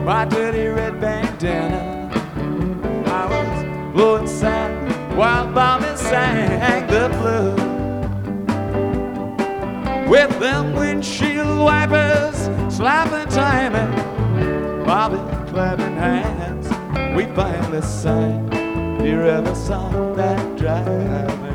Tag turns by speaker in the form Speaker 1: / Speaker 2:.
Speaker 1: my dirty red bandana. I was blowing sad while Bobby sang the blues. With them windshield wipers slapping time and Bobby clapping hands, we finally sang the river song that drive me.